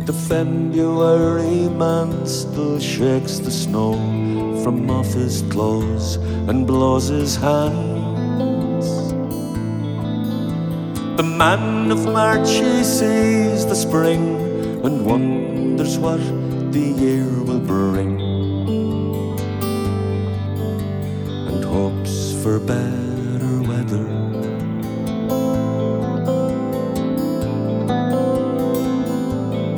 The February man still shakes the snow from off his clothes and blows his hands. The man of March, he sees the spring and wonders what the year will bring, and hopes for better